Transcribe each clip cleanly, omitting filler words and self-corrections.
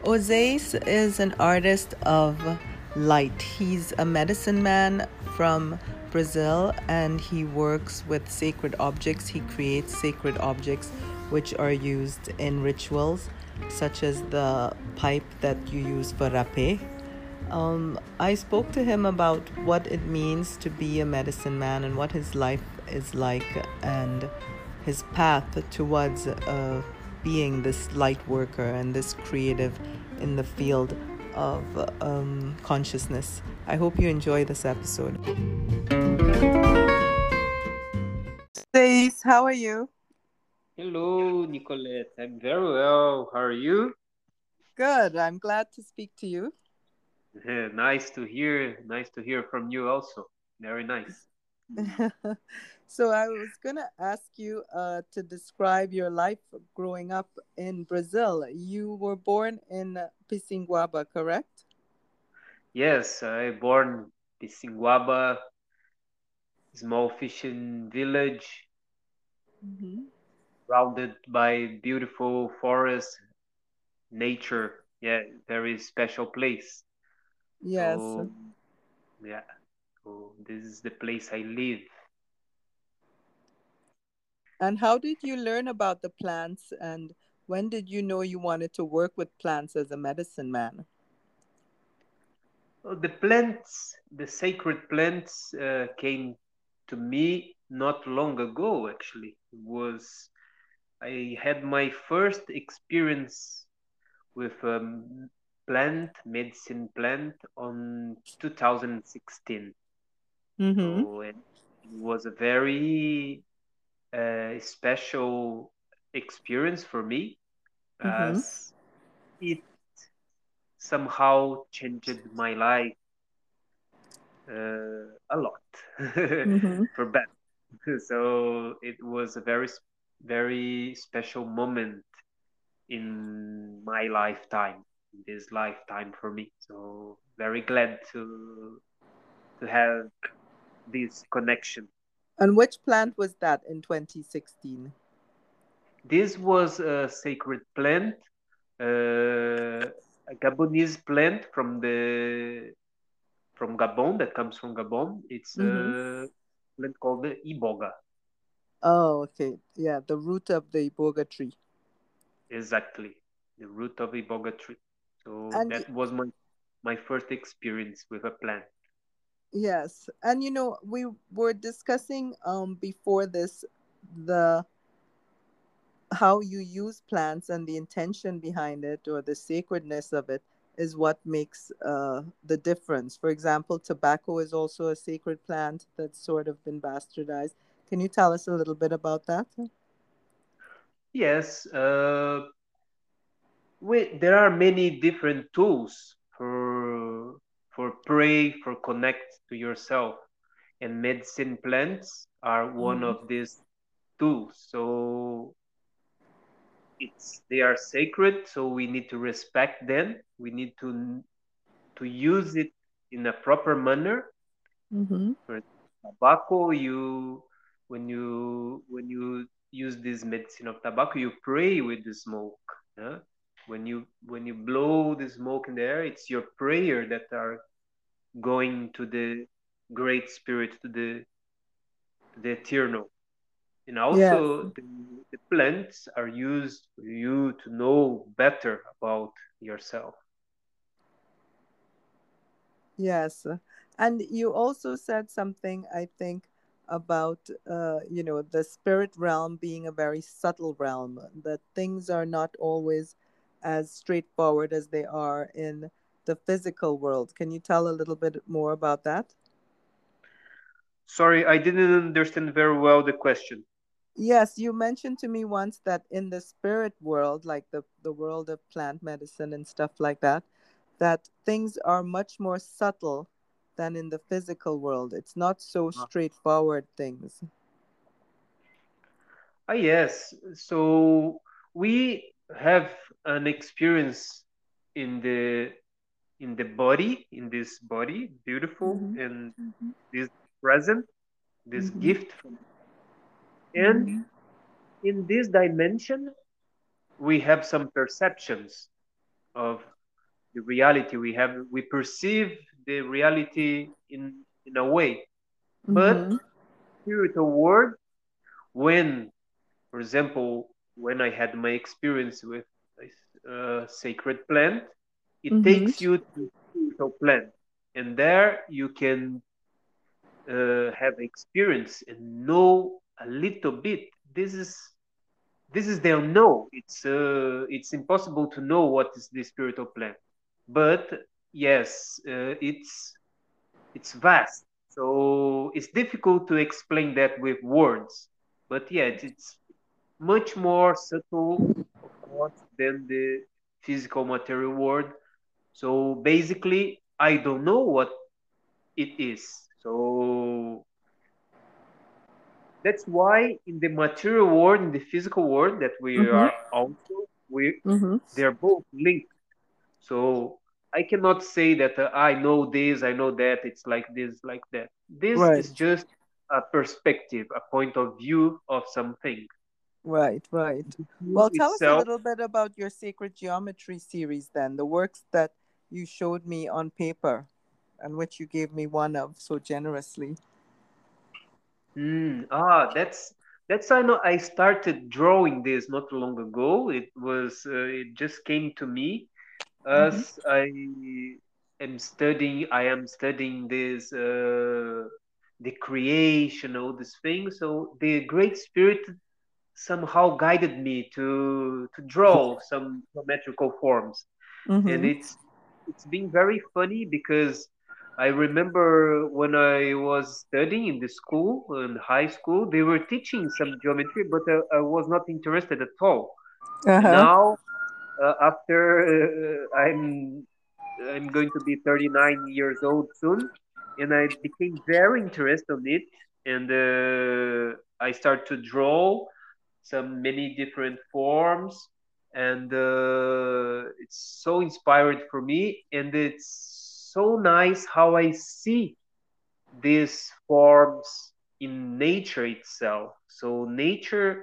Ozeis is an artist of light. He's a medicine man from Brazil and he works with sacred objects. He creates sacred objects which are used in rituals, such as the pipe that you use for rapé. I spoke to him about what it means to be a medicine man and what his life is like and his path towards being this light worker and this creative in the field of consciousness. I hope you enjoy this episode. Stace, how are you? Hello, Nicolette. I'm very well. How are you? Good. I'm glad to speak to you. Nice to hear. Nice to hear from you also. Very nice. So I was gonna ask you to describe your life growing up in Brazil. You were born in Pissinguaba, correct? Yes, I born Pissinguaba, small fishing village, Mm-hmm. surrounded by beautiful forest, nature. Yeah, very special place. Yes. So yeah, so this is the place I live. And how did you learn about the plants and when did you know you wanted to work with plants as a medicine man? The plants, the sacred plants, came to me not long ago. Actually, it was I had my first experience with plant medicine plant on 2016. Mm-hmm. So it was a very special experience for me, Mm-hmm. as it somehow changed my life a lot Mm-hmm. for better. So it was a very special moment in my lifetime, in this lifetime for me. So very glad to have this connection. And which plant was that in 2016? This was a sacred plant, a Gabonese plant from Gabon, that comes from Gabon. It's Mm-hmm. a plant called the iboga. Oh, okay. Yeah, the root of the iboga tree. Exactly, the root of iboga tree. So And that was my first experience with a plant. yes, and we were discussing before this the how you use plants and the intention behind it or the sacredness of it is what makes the difference. For example, tobacco is also a sacred plant that's sort of been bastardized. Can you tell us a little bit about that? Yes, there are many different tools for pray, for connect to yourself, and medicine plants are one Mm-hmm. of these tools. So they are sacred, so we need to respect them. We need to use it in a proper manner. Mm-hmm. For tobacco, when you use this medicine of tobacco, you pray with the smoke. Yeah? When you blow the smoke in the air, it's your prayer that are going to the great spirit, to the eternal. And Yes. also the plants are used for you to know better about yourself. Yes. And you also said something, I think, about, the spirit realm being a very subtle realm, that things are not always as straightforward as they are in the physical world. Can you tell a little bit more about that? Sorry, I didn't understand very well the question. Yes, you mentioned to me once that in the spirit world, like the world of plant medicine and stuff like that things are much more subtle than in the physical world. It's not so straightforward things. Yes. So we have an experience in the body, in this body, beautiful, Mm-hmm. and this present, this Mm-hmm. gift and Mm-hmm. in this dimension we have some perceptions of the reality we have. We perceive the reality in a way, but Mm-hmm. spiritual world, when, for example, when I had my experience with a sacred plant, it Mm-hmm. takes you to spiritual plant, and there you can have experience and know a little bit. This is the unknown. It's impossible to know what is the spiritual plan, but yes, it's vast. So it's difficult to explain that with words. But yeah, it's much more subtle, of course, than the physical material world. So basically, I don't know what it is. So that's why in the material world, in the physical world that we Mm-hmm. are also, we Mm-hmm. they're both linked. So I cannot say that I know this, I know that, it's like this, like that. This Right. is just a perspective, a point of view of something. Right, right. The tool Well, tell us a itself. little bit about your sacred geometry series then, the works that you showed me on paper and which you gave me one of so generously. That's I know. I started drawing this not long ago. It just came to me Mm-hmm. as I am studying this the creation, all these things. So the Great Spirit somehow guided me to draw some geometrical forms, and Mm-hmm. it's been very funny because I remember when I was studying in the school, in high school, they were teaching some geometry, but I was not interested at all. And Uh-huh. now, after I'm going to be 39 years old soon, and I became very interested in it, and I start to draw some many different forms, and it's so inspired for me, and it's so nice how I see these forms in nature itself. So nature,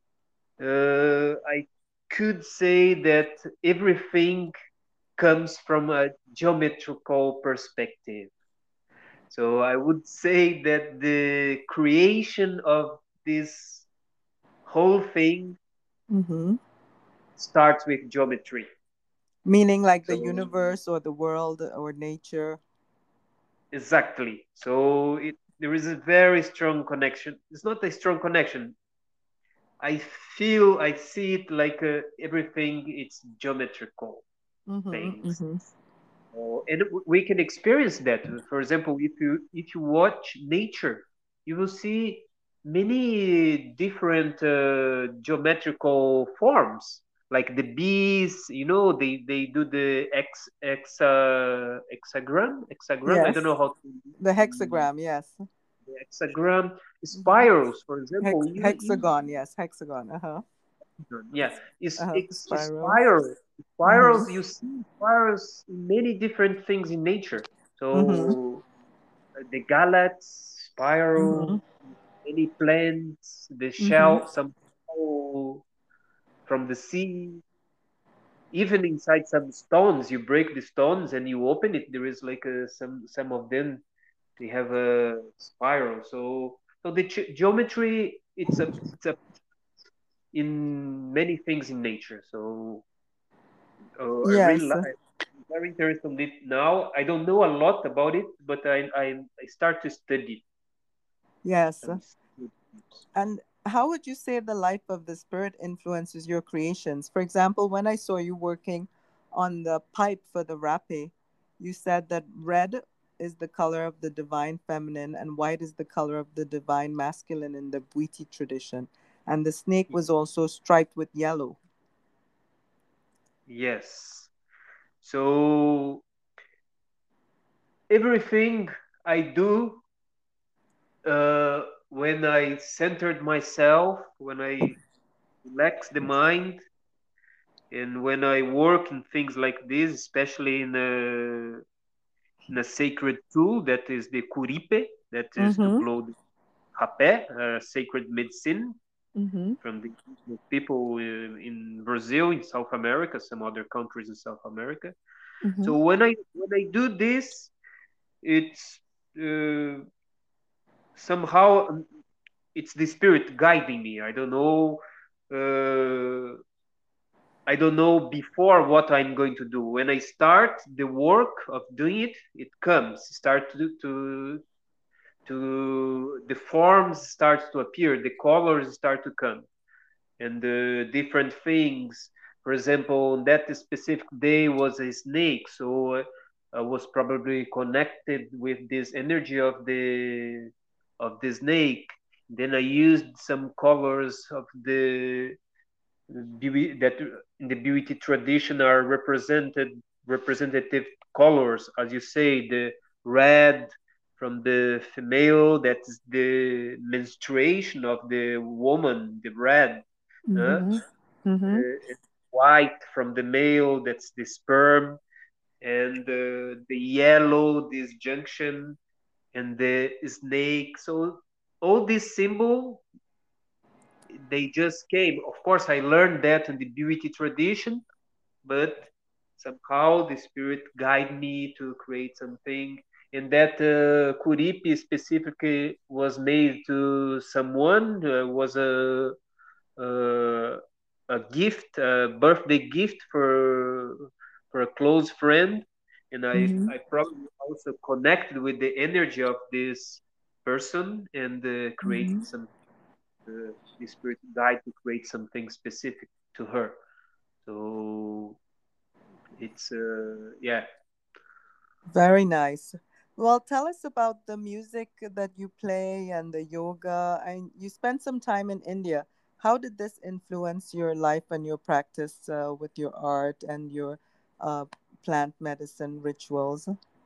I could say that everything comes from a geometrical perspective. So I would say that the creation of this whole thing Mm-hmm. starts with geometry. Meaning like the So universe or the world or nature. exactly. So there is a very strong connection. It's not a strong connection. I see it like everything. It's geometrical Mm-hmm. things. Mm-hmm. And we can experience that. For example, if you watch nature, you will see many different geometrical forms. Like the bees, they do the hexagram. I don't know Yes. how to The mm, hexagram, yes. the hexagram Mm-hmm. spirals. For example, you Hexagon, yes. Hexagon. Uh-huh. yeah, Uh-huh. it's Spirals. spirals. Mm-hmm. Spirals, you see spirals in many different things in nature. Mm-hmm. So the galax, Mm-hmm. spiral, many plants, the Mm-hmm. shell, some shell from the sea, even inside some stones. You break the stones and you open it. There is like some of them. They have a spiral. So the geometry, it's a in many things in nature. So I really Yes. like. Very interested in it now. I don't know a lot about it, but I start to study Yes. some. And how would you say the life of the spirit influences your creations? For example, when I saw you working on the pipe for the rapé, you said that red is the color of the divine feminine and white is the color of the divine masculine in the Bwiti tradition. And the snake was also striped with yellow. Yes. So everything I do, when I centered myself, when I relax the mind, and when I work in things like this, especially in a sacred tool that is the kuripe, that is to Mm-hmm. blow the rapé, sacred medicine Mm-hmm. from the indigenous people in Brazil, in South America, some other countries in South America. Mm-hmm. So when I do this, it's uh, somehow it's the spirit guiding me. Uh, I don't know before what I'm going to do. When I start the work of doing it, it comes. Start to the forms starts to appear, the colors start to come, and the different things. For example, on that specific day was a snake, so I was probably connected with this energy of the snake. Then I used some colors of the beauty that in the beauty tradition are representative colors, as you say, the red from the female, that's the menstruation of the woman, the red, uh, Mm-hmm. Mm-hmm. white from the male, that's the sperm, and the yellow, this junction, and the snake. So all these symbol, they just came. Of course, I learned that in the beauty tradition, but somehow the spirit guide me to create something. And that kuripi specifically was made to someone, was uh, a gift, a birthday gift for a close friend, and Mm-hmm. I probably also connected with the energy of this person and created Mm-hmm. some the spirit guide to create something specific to her. So it's yeah. Very nice. Well, tell us about the music that you play and the yoga. And you spent some time in India. How did this influence your life and your practice with your art and your uh, plant medicine rituals?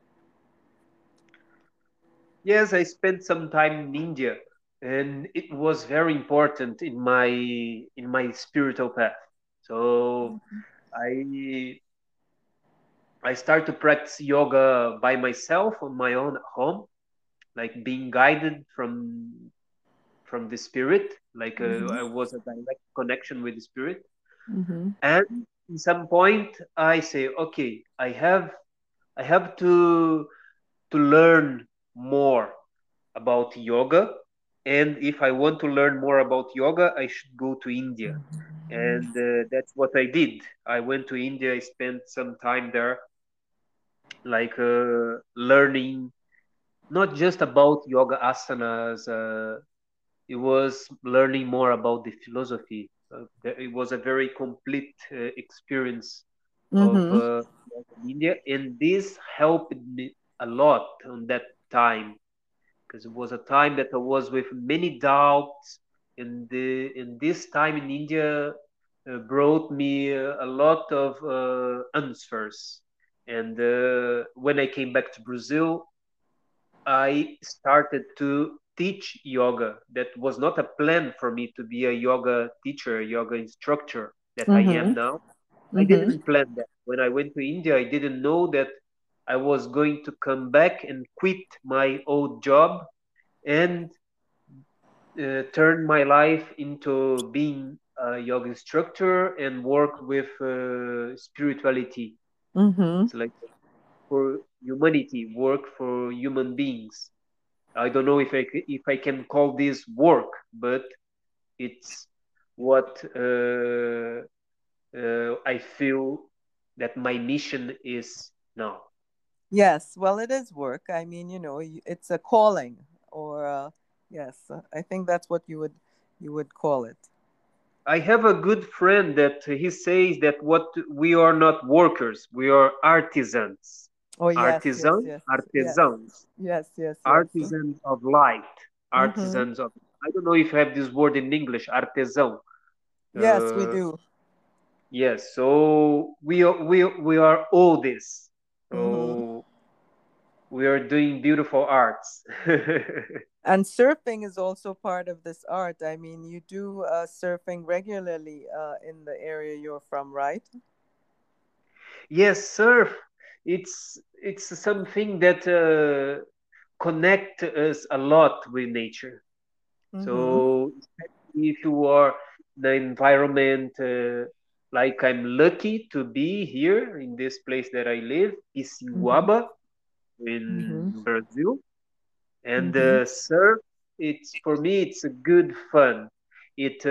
Yes, I spent some time in India, and it was very important in my spiritual path. So I I started to practice yoga by myself on my own at home, like being guided from the spirit, like I Mm-hmm. was a direct connection with the spirit. Mm-hmm. And in some point, I say, okay, I have to learn more about yoga. And if I want to learn more about yoga, I should go to India. And that's what I did. I went to India, I spent some time there, like learning not just about yoga asanas, it was learning more about the philosophy. It was a very complete experience of Mm-hmm. in India, and this helped me a lot on that time because it was a time that I was with many doubts, and this time in India brought me a lot of answers. And when I came back to Brazil, I started to teach yoga. That was not a plan for me to be a yoga teacher, a yoga instructor that I am Mm-hmm. now. I Mm-hmm. didn't plan that. When I went to India, I didn't know that I was going to come back and quit my old job and turn my life into being a yoga instructor and work with spirituality. Mm-hmm. It's like for humanity, work for human beings. I don't know if I can call this work, but it's what I feel that my mission is now. Yes, well, it is work. I mean, it's a calling, or yes, I think that's what you would call it. I have a good friend that he says that what we are not workers, we are artisans. Oh, yes, yes, Artisan, yes, yes, artisans, yes, yes, yes. artisans of light, Mm-hmm. artisans of. I don't know if I have this word in English, artisan. Yes, we Uh, do. yes, so we are all this. Mm-hmm. So we are doing beautiful arts. And surfing is also part of this art. I mean, you do surfing regularly in the area you're from, right? Yes, surf. It's something that connect us a lot with nature. Mm-hmm. So especially if you are in the environment. like I'm lucky to be here in this place that I live, Mm-hmm. Pissinguaba, Mm-hmm. in Brazil. And Mm-hmm. surf, it's for me, it's a good fun. It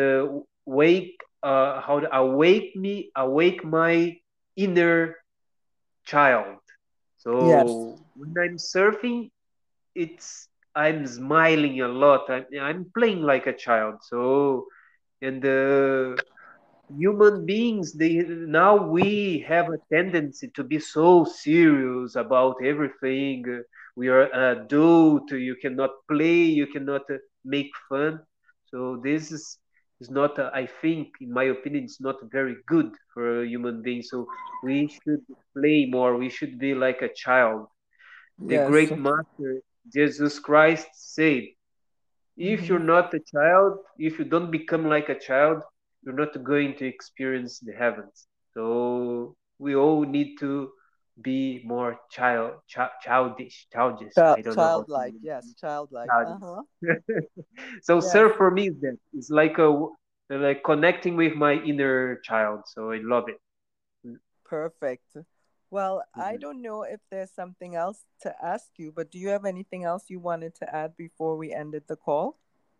awake my inner child. Yes. So when I'm surfing, it's I'm smiling a lot. I'm playing like a child. So and human beings, they now we have a tendency to be so serious about everything. We are an adult. You cannot play. You cannot make fun. So this is not. I think, in my opinion, it's not very good for a human being. So we should play more. We should be like a child. The Yes. great master Jesus Christ said, if Mm-hmm. you're not a child, if you don't become like a child, you're not going to experience the heavens. So we all need to be more childish. I don't know how to Childlike. Yes. Childlike. Uh-huh. childish. So Yes. surf for me is that. It's like like connecting with my inner child. So I love it. Perfect. Well, I Mhm. don't know if there's something else to ask you, but do you have anything else you wanted to add before we ended the call?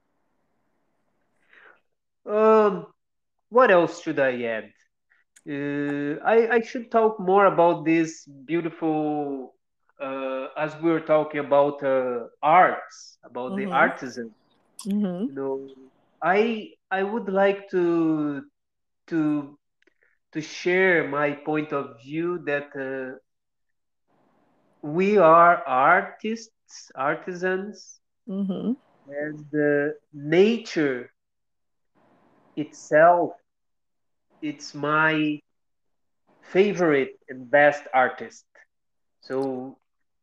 Um, what else should I add? I should talk more about this beautiful, as we were talking about arts, about the Mm-hmm. artisan. Mm-hmm. You know, I would like to to share my point of view that we are artists, artisans, Mm-hmm. and nature itself, it's my favorite and best artist. So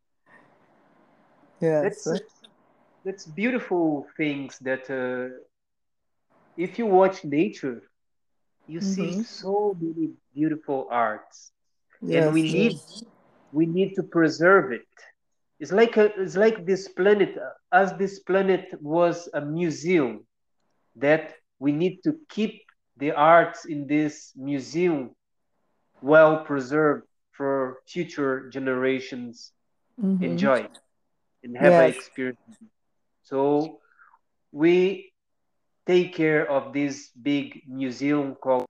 Yes. that's that's beautiful things that if you watch nature, you see Mm-hmm. so many beautiful arts, and Yes. Yes. we need to preserve it. It's like this planet, as this planet was a museum, that we need to keep the arts in this museum well preserved for future generations Mm-hmm. enjoy and have an Yes. experience. So we take care of this big museum called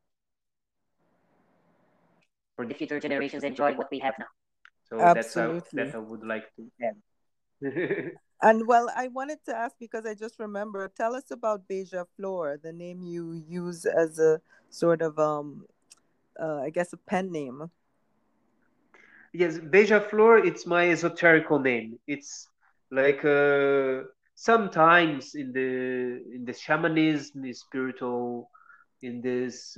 for the future generations enjoy what we have now. So that's that Absolutely. I would like to add. And well, I wanted to ask because I just remember, tell us about Beja Flor, the name you use as a sort of I guess a pen name. Yes, Beija Flor, it's my esoterical name. It's like sometimes in the shamanism, the spiritual, in this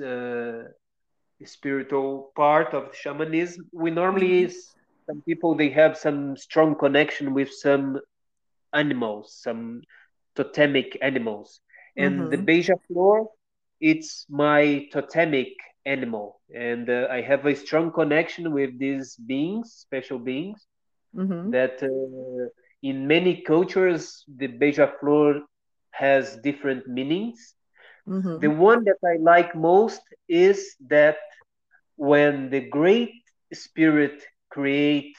spiritual part of shamanism, we normally Mm-hmm. some people they have some strong connection with some animals, some totemic animals. And the Mm-hmm. Beija Flor, it's my totemic animal. And I have a strong connection with these beings, special beings, Mm-hmm. that in many cultures, the Beija Flor has different meanings. The Mm-hmm. one that I like most is that when the Great Spirit create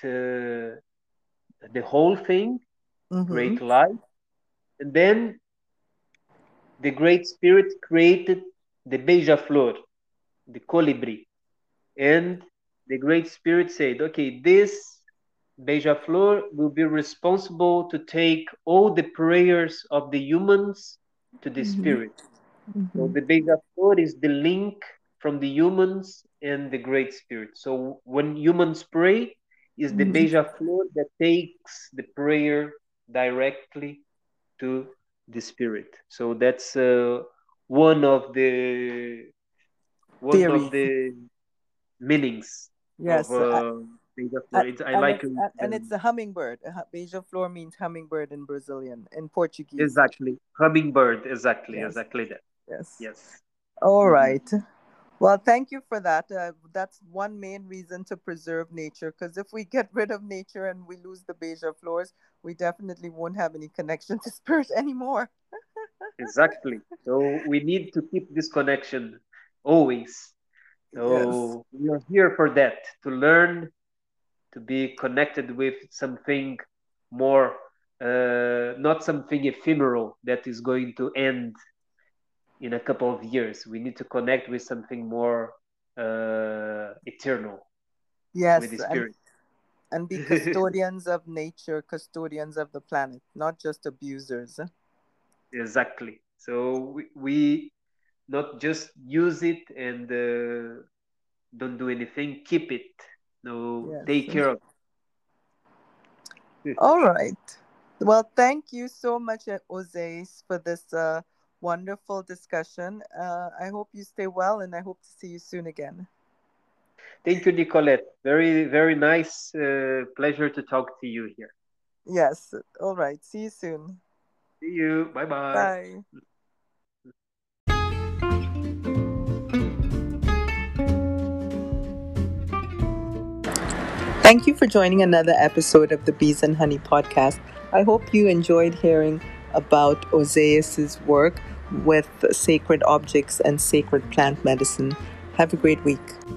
the whole thing, Mm-hmm. create life, and then the Great Spirit created the Beija Flor, the colibri. And the Great Spirit said, okay, this Beija Flor will be responsible to take all the prayers of the humans to the Mm-hmm. Spirit. So Mm-hmm. the Beija Flor is the link from the humans and the Great Spirit. So when humans pray, is the Mm-hmm. Beija Flor that takes the prayer directly to the spirit. So that's one of the one of Theory. the meanings of Yes. Beija Flor. I And like it's and it's them a hummingbird. Beija Flor means hummingbird in Brazilian, in Portuguese. exactly. Hummingbird, Yes. exactly that. Yes. Yes. All Mhm. right. Well, thank you for that. That's one main reason to preserve nature. Because if we get rid of nature and we lose the beija flors, we definitely won't have any connection to spirit anymore. Exactly. So we need to keep this connection always. Yes. So we are here for that, to learn, to be connected with something more, not something ephemeral that is going to end in a couple of years. We need to connect with something more eternal, with the Yes, spirit. and be custodians of nature, custodians of the planet, not just abusers. Exactly. So we not just use it and don't do anything, keep it. No, Yes. take care of it. All right. Well, thank you so much, Jose, for this wonderful discussion. I hope you stay well, and I hope to see you soon again. Thank you, Nicolette. Very, very nice. Pleasure to talk to you here. Yes. All right. See you soon. See you. Bye bye. Bye. Thank you for joining another episode of the Bees and Honey podcast. I hope you enjoyed hearing about Oseis's work with sacred objects and sacred plant medicine. Have a great week.